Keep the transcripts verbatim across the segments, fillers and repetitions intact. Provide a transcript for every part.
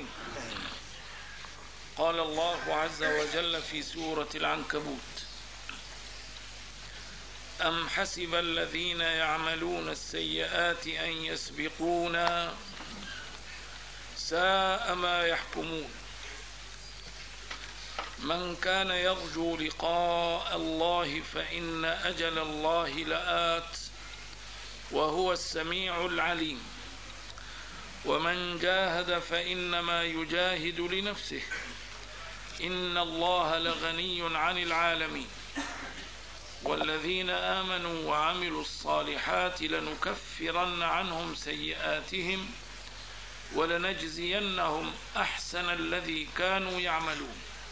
قال الله عز وجل في سورة العنكبوت: أم حسب الذين يعملون السيئات أن يسبقونا ساء ما يحكمون. من كان يرجو لقاء الله فإن أجل الله لآت وهو السميع العليم. ومن جاهد فإنما يجاهد لنفسه إن الله لغني عن العالمين. والذين آمنوا وعملوا الصالحات لنكفرن عنهم سيئاتهم ولنجزينهم أحسن الذي كانوا يعملون.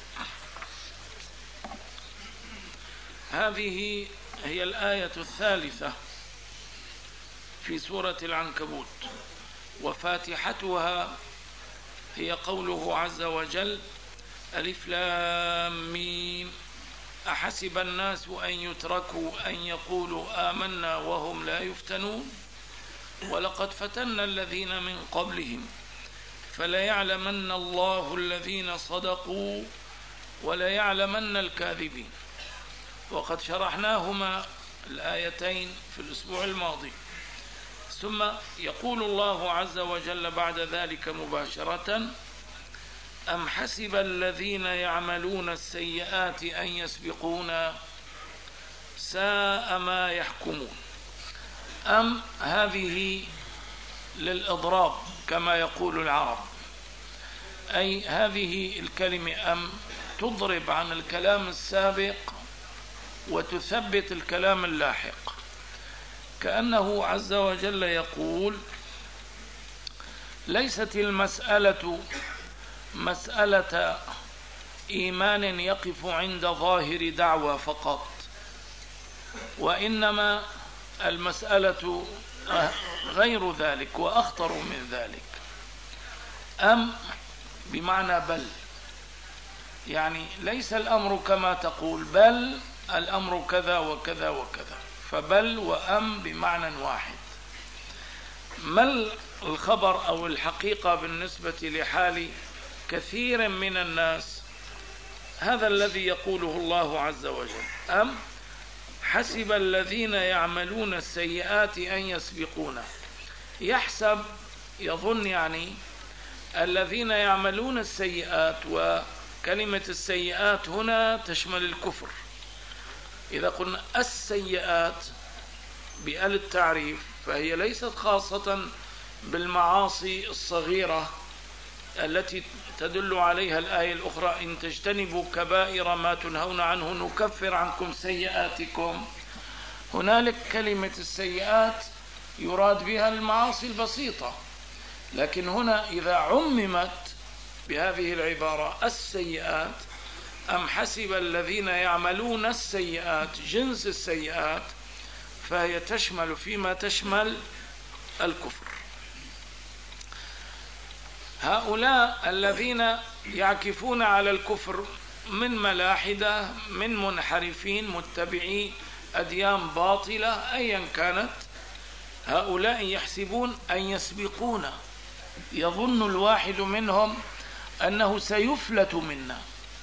هذه هي الآية الثالثة في سورة العنكبوت، وفاتحتها هي قوله عز وجل: ألف لام ميم أحسب الناس أن يتركوا أن يقولوا آمنا وهم لا يفتنون ولقد فتنا الذين من قبلهم فليعلمن الله الذين صدقوا وليعلمن الكاذبين. وقد شرحناهما الآيتين في الأسبوع الماضي. ثم يقول الله عز وجل بعد ذلك مباشرة: أم حسب الذين يعملون السيئات أن يسبقونا ساء ما يحكمون. أم هذه للإضراب كما يقول العرب، أي هذه الكلمة أم تضرب عن الكلام السابق وتثبت الكلام اللاحق، كأنه عز وجل يقول: ليست المسألة مسألة إيمان يقف عند ظاهر دعوى فقط، وإنما المسألة غير ذلك وأخطر من ذلك. أم بمعنى بل، يعني ليس الأمر كما تقول، بل الأمر كذا وكذا وكذا، فبل وأم بمعنى واحد. ما الخبر أو الحقيقة بالنسبة لحال كثير من الناس؟ هذا الذي يقوله الله عز وجل: أم حسب الذين يعملون السيئات أن يسبقونا. يحسب، يظن، يعني الذين يعملون السيئات، وكلمة السيئات هنا تشمل الكفر. إذا قلنا السيئات بآل التعريف فهي ليست خاصة بالمعاصي الصغيرة التي تدل عليها الآية الأخرى: إن تجتنبوا كبائر ما تنهون عنه نكفر عنكم سيئاتكم. هنالك كلمة السيئات يراد بها المعاصي البسيطة، لكن هنا إذا عممت بهذه العبارة السيئات: أم حسب الذين يعملون السيئات، جنس السيئات، فهي تشمل فيما تشمل الكفر. هؤلاء الذين يعكفون على الكفر من ملاحدة، من منحرفين، متبعي أديان باطلة أيا كانت، هؤلاء يحسبون أن يسبقون. يظن الواحد منهم أنه سيفلت منا،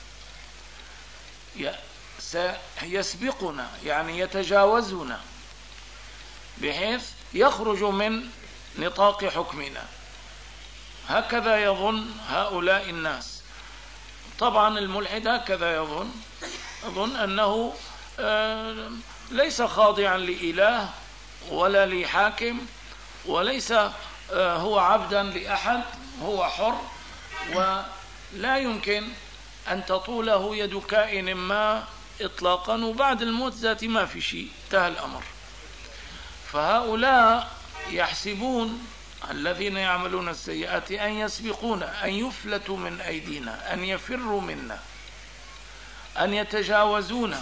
سيسبقنا، يعني يتجاوزنا بحيث يخرج من نطاق حكمنا. هكذا يظن هؤلاء الناس. طبعا الملحد هكذا يظن، يظن أنه ليس خاضعا لإله ولا لحاكم، وليس هو عبدا لأحد، هو حر، ولا يمكن أن تطوله يد كائن ما إطلاقا، وبعد الموت ذاتي ما في شيء، انتهى الأمر. فهؤلاء يحسبون الذين يعملون السيئات أن يسبقونا، أن يفلتوا من أيدينا، أن يفروا منا، أن يتجاوزونا.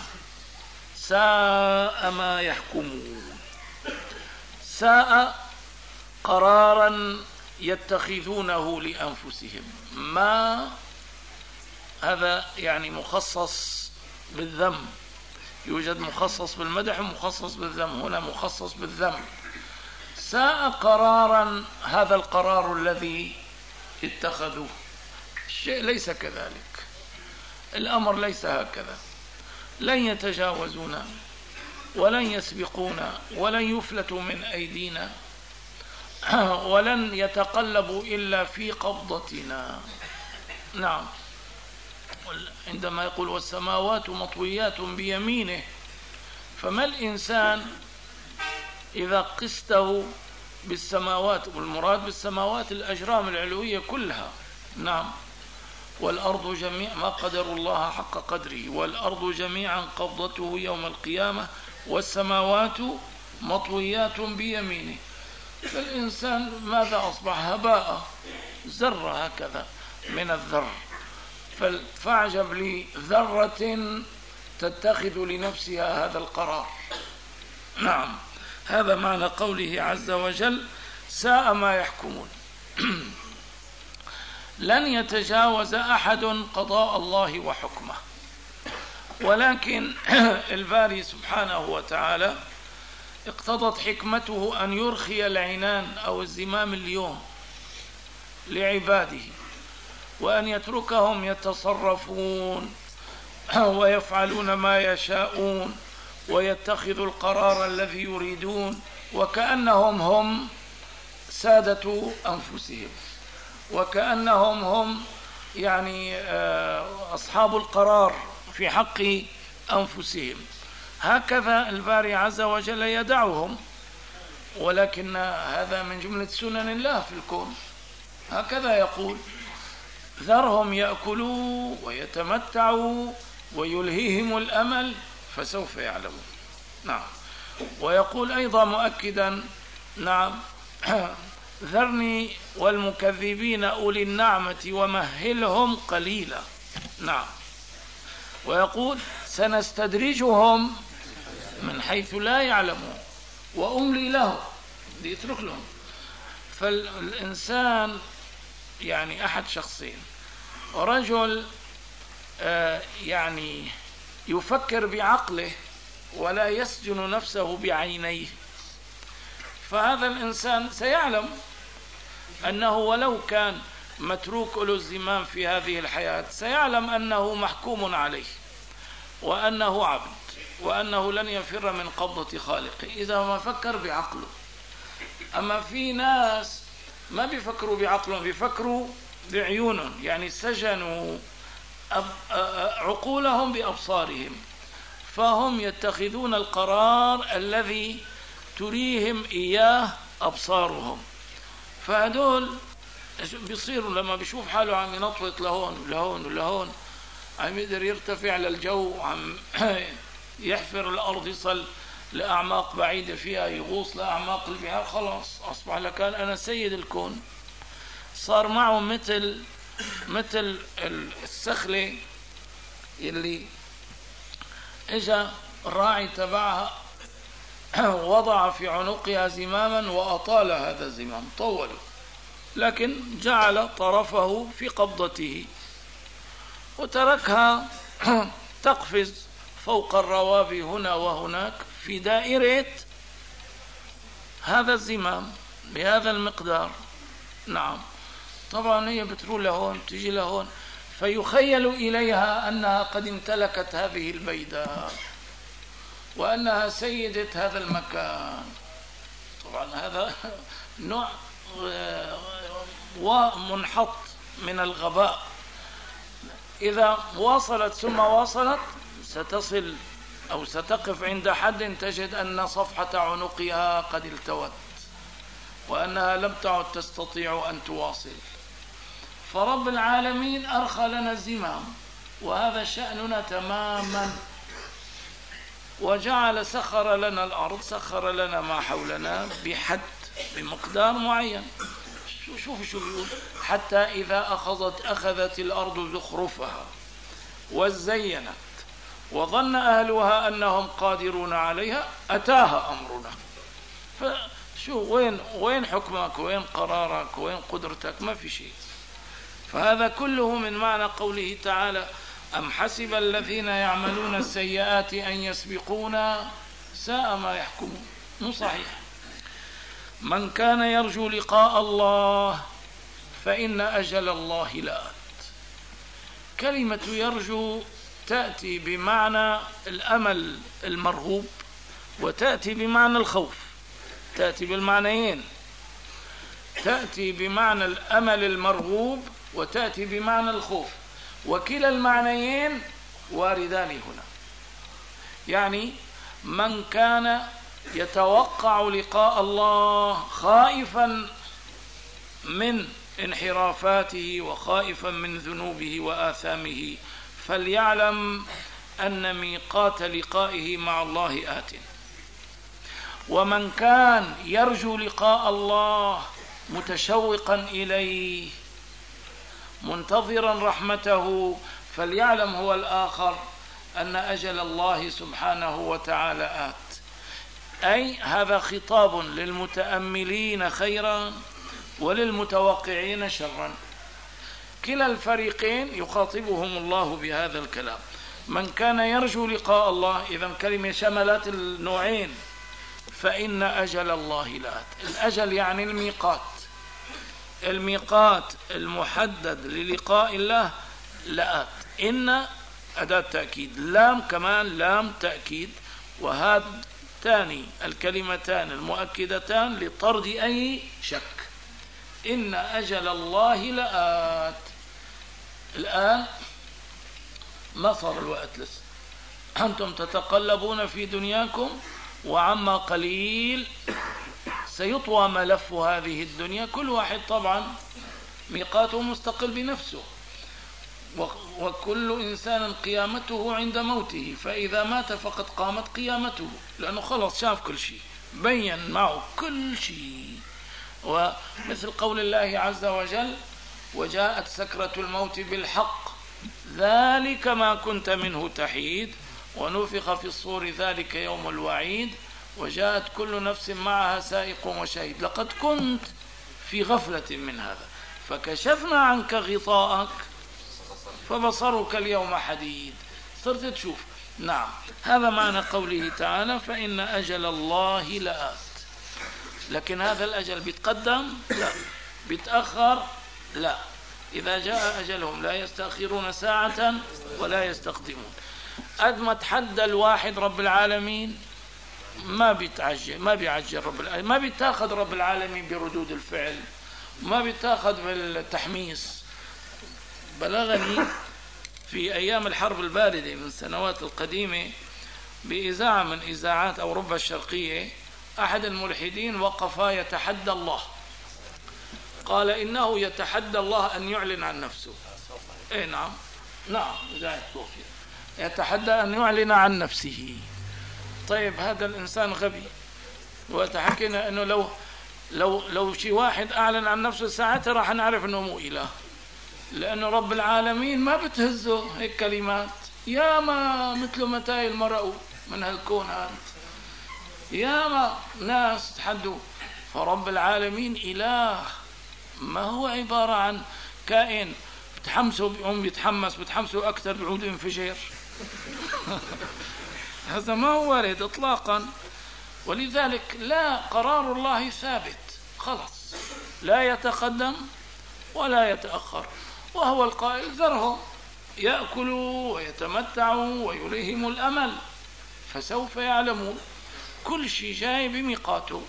ساء ما يحكمون. ساء قرارا يتخذونه لأنفسهم. ما هذا يعني مخصص بالذم، يوجد مخصص بالمدح ومخصص بالذم، هنا مخصص بالذم. ساء قرارا هذا القرار الذي اتخذوه. الشيء ليس كذلك، الأمر ليس هكذا. لن يتجاوزونا ولن يسبقونا ولن يفلتوا من أيدينا ولن يتقلبوا إلا في قبضتنا. نعم، عندما يقول والسماوات مطويات بيمينه، فما الإنسان إذا قسته بالسماوات، والمراد بالسماوات الأجرام العلوية كلها. نعم، والأرض جميعا ما قدر الله حق قدره، والأرض جميعا قبضته يوم القيامة والسماوات مطويات بيمينه. فالإنسان ماذا أصبح؟ هباء، ذرة هكذا من الذر. فاعجب لذرة تتخذ لنفسها هذا القرار. نعم، هذا معنى قوله عز وجل ساء ما يحكمون. لن يتجاوز أحد قضاء الله وحكمه، ولكن الباري سبحانه وتعالى اقتضت حكمته أن يرخي العنان أو الزمام اليوم لعباده، وأن يتركهم يتصرفون ويفعلون ما يشاءون ويتخذوا القرار الذي يريدون، وكأنهم هم سادة أنفسهم، وكأنهم هم يعني أصحاب القرار في حق أنفسهم. هكذا الباري عز وجل يدعوهم، ولكن هذا من جملة سنن الله في الكون. هكذا يقول ذرهم يأكلوا ويتمتعوا ويلهيهم الأمل فسوف يعلمون. نعم، ويقول أيضا مؤكدا نعم ذرني والمكذبين أولي النعمة ومهلهم قليلا. نعم، ويقول سنستدرجهم من حيث لا يعلمون وأملي لهم، يترك لهم. فالإنسان يعني أحد شخصين، رجل آه يعني يفكر بعقله ولا يسجن نفسه بعينيه، فهذا الإنسان سيعلم أنه ولو كان متروك له الزمام في هذه الحياة سيعلم أنه محكوم عليه وأنه عبد وأنه لن يفر من قبضة خالقه إذا ما فكر بعقله. أما في ناس ما بيفكروا بعقلهم، بيفكروا بعيونهم، يعني سجنوا عقولهم بأبصارهم، فهم يتخذون القرار الذي تريهم إياه أبصارهم. فهدول بيصيروا لما بيشوف حاله عم ينطلق لهون ولهون ولهون، عم يقدر يرتفع للجو، عم يحفر الأرض، يصل لأعماق بعيدة فيها، يغوص لأعماق البحار، خلاص أصبح لكان أنا سيد الكون. صار معه مثل مثل السخلة اللي إجا الراعي تبعها وضع في عنقها زماما وأطال هذا الزمام، طوله، لكن جعل طرفه في قبضته وتركها تقفز فوق الروابي هنا وهناك في دائرة هذا الزمام بهذا المقدار. نعم، طبعا هي بتروح لهون تجي لهون، فيخيل إليها أنها قد امتلكت هذه البيداء وأنها سيدة هذا المكان. طبعا هذا نوع ومنحط من الغباء. إذا واصلت ثم واصلت ستصل أو ستقف عند حد تجد أن صفحة عنقها قد التوت وأنها لم تعد تستطيع أن تواصل. فرب العالمين أرخى لنا الزمام، وهذا شأننا تماما، وجعل سخر لنا الأرض، سخر لنا ما حولنا بحد بمقدار معين. شوفوا شو بيقول: حتى إذا أخذت أخذت الأرض زخرفها وزينت وظن أهلها أنهم قادرون عليها أتاها أمرنا. فشو وين وين حكمك، وين قرارك، وين قدرتك؟ ما في شيء. فهذا كله من معنى قوله تعالى: أم حسب الذين يعملون السيئات أن يسبقونا ساء ما يحكمون. مو صحيح. من كان يرجو لقاء الله فإن أجل الله لآت. كلمة يرجو تأتي بمعنى الأمل المرغوب وتأتي بمعنى الخوف، تأتي بالمعنيين، تأتي بمعنى الأمل المرغوب وتأتي بمعنى الخوف، وكلا المعنيين واردان هنا. يعني من كان يتوقع لقاء الله خائفا من انحرافاته وخائفا من ذنوبه وآثامه فليعلم أن ميقات لقائه مع الله آت. ومن كان يرجو لقاء الله متشوقا إليه منتظرا رحمته فليعلم هو الآخر أن أجل الله سبحانه وتعالى آت. أي هذا خطاب للمتأملين خيرا وللمتوقعين شرا، كلا الفريقين يخاطبهم الله بهذا الكلام. من كان يرجو لقاء الله، إذن كلمة شملت النوعين، فإن أجل الله لآت. الأجل يعني الميقات، الميقات المحدد للقاء الله لآت. إن أداة تأكيد، لام كمان لام تأكيد، وهذا تاني الكلمتان المؤكدتان لطرد أي شك. إن أجل الله لآت. الآن ما صار الوقت لسه، أنتم تتقلبون في دنياكم وعما قليل سيطوى ملف هذه الدنيا. كل واحد طبعا ميقاته مستقل بنفسه، وكل إنسان قيامته عند موته، فإذا مات فقد قامت قيامته، لأنه خلص شاف كل شيء، بين معه كل شيء. ومثل قول الله عز وجل: وجاءت سكرة الموت بالحق ذلك ما كنت منه تحيد ونفخ في الصور ذلك يوم الوعيد وجاءت كل نفس معها سائق وشهيد لقد كنت في غفلة من هذا فكشفنا عنك غطاءك فبصرك اليوم حديد. صرت تشوف. نعم، هذا معنى قوله تعالى: فإن أجل الله لآت. لكن هذا الأجل بيتقدم؟ لا. بيتأخر؟ لا. إذا جاء أجلهم لا يستأخرون ساعة ولا يستقدمون. قد ما تحدى الواحد رب العالمين ما بيتعجل، ما بيعجل رب العالمين، ما بيتاخذ رب العالمين بردود الفعل، ما بيتاخذ بالتحميس. بلغني في أيام الحرب الباردة من السنوات القديمة بإذاعة من إذاعات أوروبا الشرقية أحد الملحدين وقف يتحدى الله، قال إنه يتحدى الله أن يعلن عن نفسه. إيه نعم نعم إذاعة صوفيا يتحدى أن يعلن عن نفسه. طيب هذا الإنسان غبي، وتحكينا أنه لو لو لو شي واحد أعلن عن نفسه ساعتها راح نعرف أنه مو إله، لأنه رب العالمين ما بتهزه هيك كلمات. يا ما مثل متاي المرأة من هالكون هذا، يا ما ناس تحدوا. فرب العالمين إله، ما هو عبارة عن كائن بتحمسه بيقوم بيتحمس، بتحمسه أكثر بيعود ينفجر. هذا ما هو وارد إطلاقا. ولذلك لا، قرار الله ثابت خلص، لا يتقدم ولا يتأخر، وهو القائل: ذرهم يأكلوا ويتمتعوا ويلههم الأمل فسوف يعلمون. كل شيء جاي بميقاته.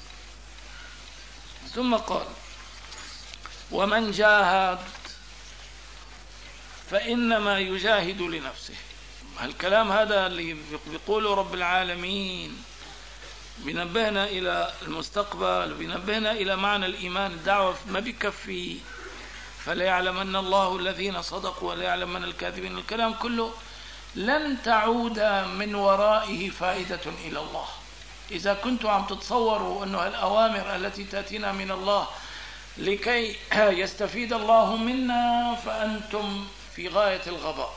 ثم قال: ومن جاهد فإنما يجاهد لنفسه. هالكلام هذا اللي بيقوله رب العالمين بينبهنا إلى المستقبل وبينبهنا إلى معنى الإيمان. الدعوة ما بيكفي، فليعلمن الله الذين صدقوا وليعلمن الكاذبين. الكلام كله لن تعود من ورائه فائدة إلى الله. إذا كنتم عم تتصوروا أنه الأوامر التي تأتينا من الله لكي يستفيد الله منا فأنتم في غاية الغباء.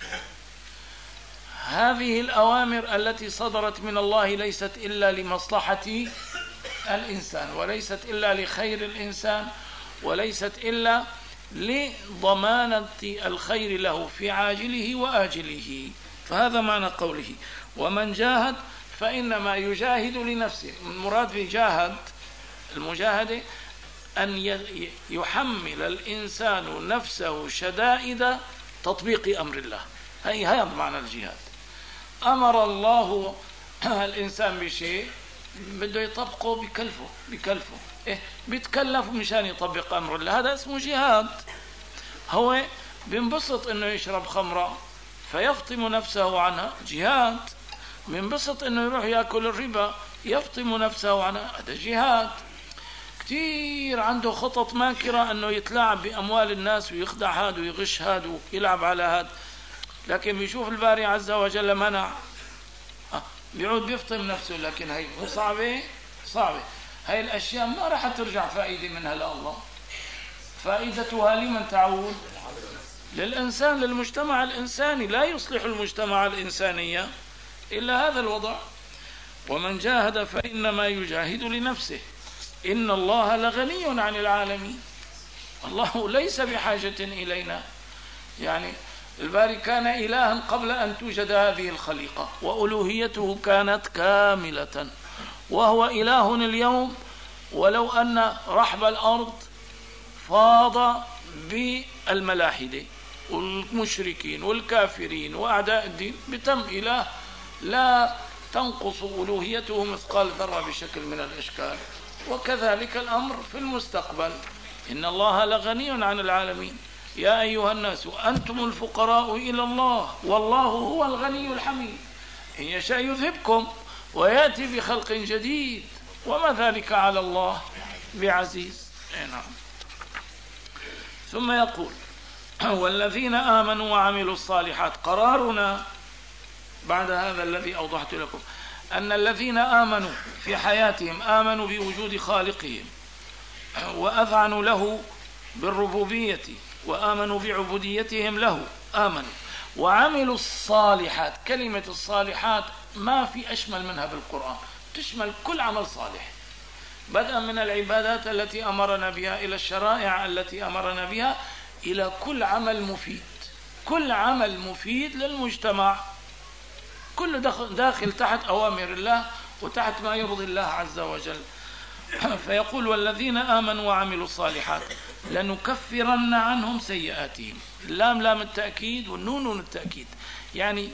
هذه الأوامر التي صدرت من الله ليست إلا لمصلحة الإنسان، وليست إلا لخير الإنسان، وليست إلا لضمانة الخير له في عاجله وآجله. فهذا معنى قوله: ومن جاهد فإنما يجاهد لنفسه. المراد بجاهد، المجاهدة أن يحمل الإنسان نفسه شدائد تطبيق أمر الله. هي هذا معنى الجهاد. أمر الله الإنسان بشيء بده يطبقه بكلفه بكلفه إيه بيتكلف مشان يطبق أمر الله، هذا اسمه جهاد. هو بينبسط إنه يشرب خمرة فيفطم نفسه عنها، جهاد. بينبسط إنه يروح يأكل الربا يفطم نفسه عنها، هذا جهاد. كتير عنده خطط ماكرة إنه يتلاعب بأموال الناس ويخدع هاد ويغش هاد ويلعب على هاد، لكن بيشوف الباري عز وجل منع آه. بيعود بيفطم نفسه. لكن هي صعبة صعبة، هاي الأشياء ما راح ترجع فائدة منها لله. فائدتها لمن تعود؟ للإنسان، للمجتمع الإنساني. لا يصلح المجتمع الإنساني إلا هذا الوضع. ومن جاهد فإنما يجاهد لنفسه إن الله لغني عن العالمين. الله ليس بحاجة إلينا. يعني الباري كان إلها قبل أن توجد هذه الخليقة، وألوهيته كانت كاملة، وهو إله اليوم. ولو أن رحب الأرض فاض بالملاحدة والمشركين والكافرين وأعداء الدين بتم إله لا تنقص ألوهيته مثقال ذرة بشكل من الأشكال. وكذلك الأمر في المستقبل. إن الله لغني عن العالمين. يا أيها الناس أنتم الفقراء إلى الله والله هو الغني الحميد. إن يشاء يذهبكم ويأتي بخلق جديد وما ذلك على الله بعزيز. نعم. ثم يقول والذين آمنوا وعملوا الصالحات. قرارنا بعد هذا الذي أوضحت لكم أن الذين آمنوا في حياتهم آمنوا بوجود خالقهم وأذعنوا له بالربوبية وآمنوا بعبوديتهم له، آمنوا وعملوا الصالحات. كلمة الصالحات ما في أشمل منها بالقرآن، تشمل كل عمل صالح، بدءا من العبادات التي أمرنا بها إلى الشرائع التي أمرنا بها إلى كل عمل مفيد. كل عمل مفيد للمجتمع كله داخل تحت أوامر الله وتحت ما يرضي الله عز وجل. فيقول والذين آمنوا وعملوا الصالحات لنكفرن عنهم سيئاتهم. اللام لام التأكيد والنون نون التأكيد، يعني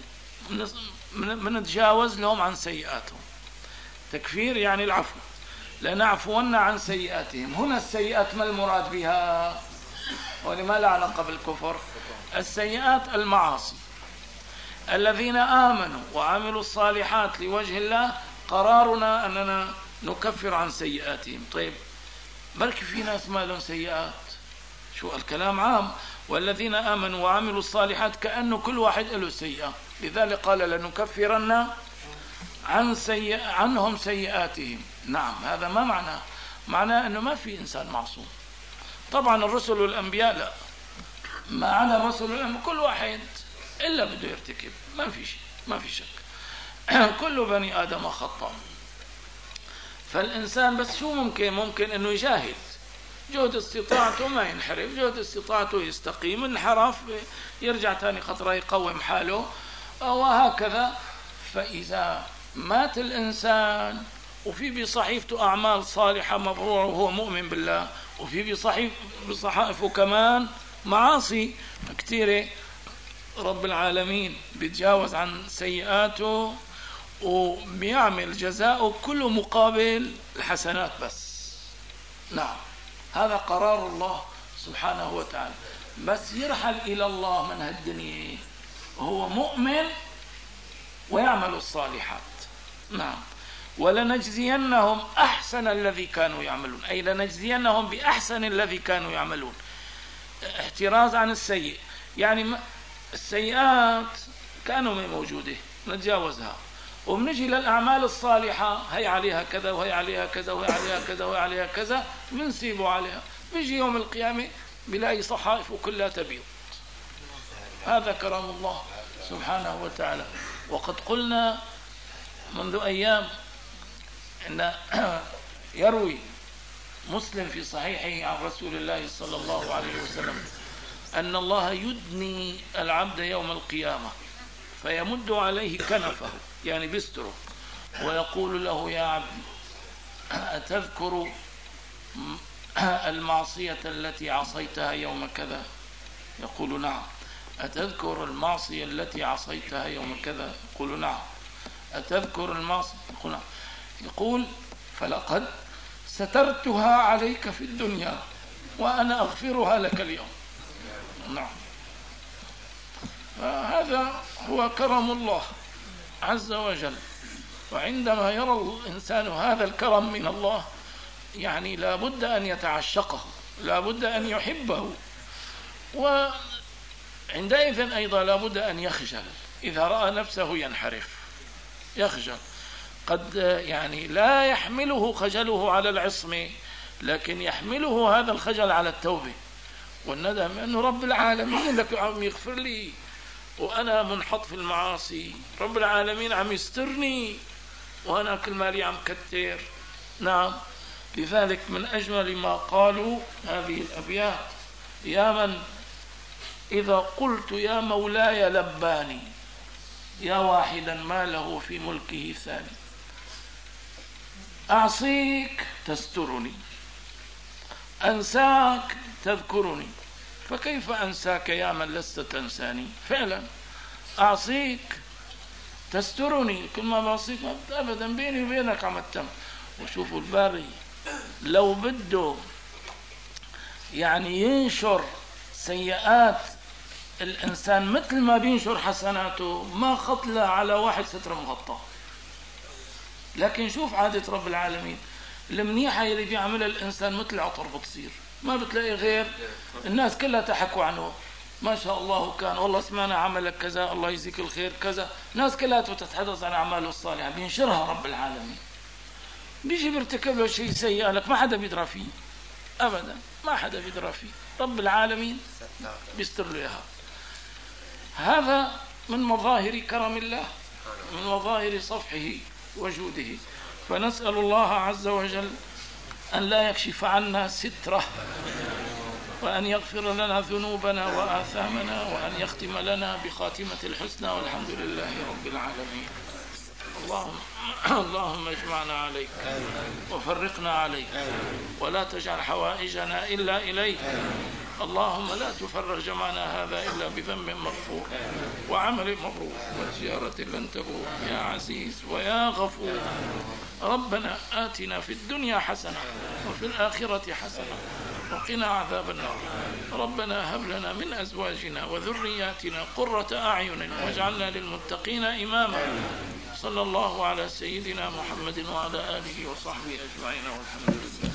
بنتجاوز لهم عن سيئاتهم. تكفير يعني العفو. لنعفون عن سيئاتهم. هنا السيئات ما المراد بها؟ ولما لا علاقة بالكفر. السيئات المعاصي. الذين آمنوا وعملوا الصالحات لوجه الله قرارنا أننا نكفر عن سيئاتهم. طيب بركي في ناس ما لهم سيئات، شو الكلام عام. والذين آمنوا وعملوا الصالحات كأنه كل واحد له سيئة، لذلك قال لنكفرن عن سيئ عنهم سيئاتهم. نعم، هذا ما معناه؟ معناه أنه ما في إنسان معصوم. طبعا الرسل والأنبياء لا، ما عدا الرسل والأنبياء كل واحد إلا بده يرتكب، ما في شيء، ما في شك. كل بني آدم خطأ. فالإنسان بس شو ممكن ممكن أنه يجاهد جهد استطاعته ما ينحرف، جهد استطاعته يستقيم، انحرف يرجع تاني خطرة يقوم حاله وهكذا. فإذا مات الإنسان وفي بصحيفته أعمال صالحة مبرورة وهو مؤمن بالله، وفي بصحيف بصحائفه كمان معاصي كثيرة، رب العالمين بيتجاوز عن سيئاته وبيعمل جزاؤه كله مقابل الحسنات بس. نعم، هذا قرار الله سبحانه وتعالى. بس يرحل إلى الله من هالدنيا وهو مؤمن ويعمل الصالحات. نعم. ولنجزينهم أحسن الذي كانوا يعملون، أي لنجزينهم بأحسن الذي كانوا يعملون. احتراز عن السيء، يعني السيئات كانوا موجودة نتجاوزها، وبنجي للأعمال الصالحة هي عليها كذا وهي عليها كذا وهي عليها كذا وهي عليها كذا بنسيبه عليها. بيجي يوم القيامة بلاقي صحائف كلها تبيض. هذا كرم الله سبحانه وتعالى. وقد قلنا منذ أيام أن يروي مسلم في صحيحه عن رسول الله صلى الله عليه وسلم أن الله يدني العبد يوم القيامة فيمد عليه كنفه، يعني بستره، ويقول له يا عبدي أتذكر المعصية التي عصيتها يوم كذا؟ يقول نعم. أتذكر المعصية التي عصيتها يوم كذا؟ يقول نعم. أتذكر المعصية؟ يقول نعم. يقول فلقد سترتها عليك في الدنيا وأنا أغفرها لك اليوم. نعم. فهذا هو كرم الله عز وجل. وعندما يرى الإنسان هذا الكرم من الله يعني لا بد أن يتعشقه، لا بد أن يحبه، وعندئذ أيضا لا بد أن يخجل إذا رأى نفسه ينحرف، يخجل. قد يعني لا يحمله خجله على العصمة، لكن يحمله هذا الخجل على التوبة والندم، أنه رب العالمين لك عم يغفر لي وأنا منحط في المعاصي، رب العالمين عم يسترني وأنا كل مالي عم كتر. نعم. لذلك من أجمل ما قالوا هذه الأبيات: يا من إذا قلت يا مولاي لباني، يا واحدا ما له في ملكه ثاني، أعصيك تسترني، أنساك تذكرني، فكيف أنساك يا من لست تنساني؟ فعلا أعصيك تسترني، كل ما بعصيك أبدا بيني وبينك عم التم. وشوفوا الباري لو بده يعني ينشر سيئات الإنسان مثل ما بينشر حسناته ما خطلة على واحد ستر مغطى. لكن شوف عادة رب العالمين، المنيحة اللي بيعملها الإنسان مثل عطر بتصير، ما بتلاقي غير الناس كلها تحكوا عنه، ما شاء الله كان والله سمعنا عملك كذا الله يجزيك الخير كذا، ناس كلها تتحدث عن أعماله الصالحة بينشرها رب العالمين. بيجي بيرتكب له شيء سيء لك ما حدا بيدرى فيه أبدا، ما حدا بيدرى فيه، رب العالمين بيستر له إياها. هذا من مظاهر كرم الله، من مظاهر صفحه وجوده. فنسأل الله عز وجل أن لا يكشف عنا ستره، وأن يغفر لنا ذنوبنا وآثامنا، وأن يختم لنا بخاتمة الحسنى، والحمد لله رب العالمين. اللهم اللهم اجمعنا عليك وفرقنا عليك، ولا تجعل حوائجنا إلا إليك. اللهم لا تفرغ جمعنا هذا إلا بذنب مغفور وعمل مبرور وزيارة لن تبور يا عزيز ويا غفور. ربنا آتنا في الدنيا حسنة وفي الآخرة حسنة وقنا عذاب النار. ربنا هب لنا من أزواجنا وذرياتنا قرة أعين واجعلنا للمتقين إماما. صلى الله على سيدنا محمد وعلى آله وصحبه أجمعين والحمد لله.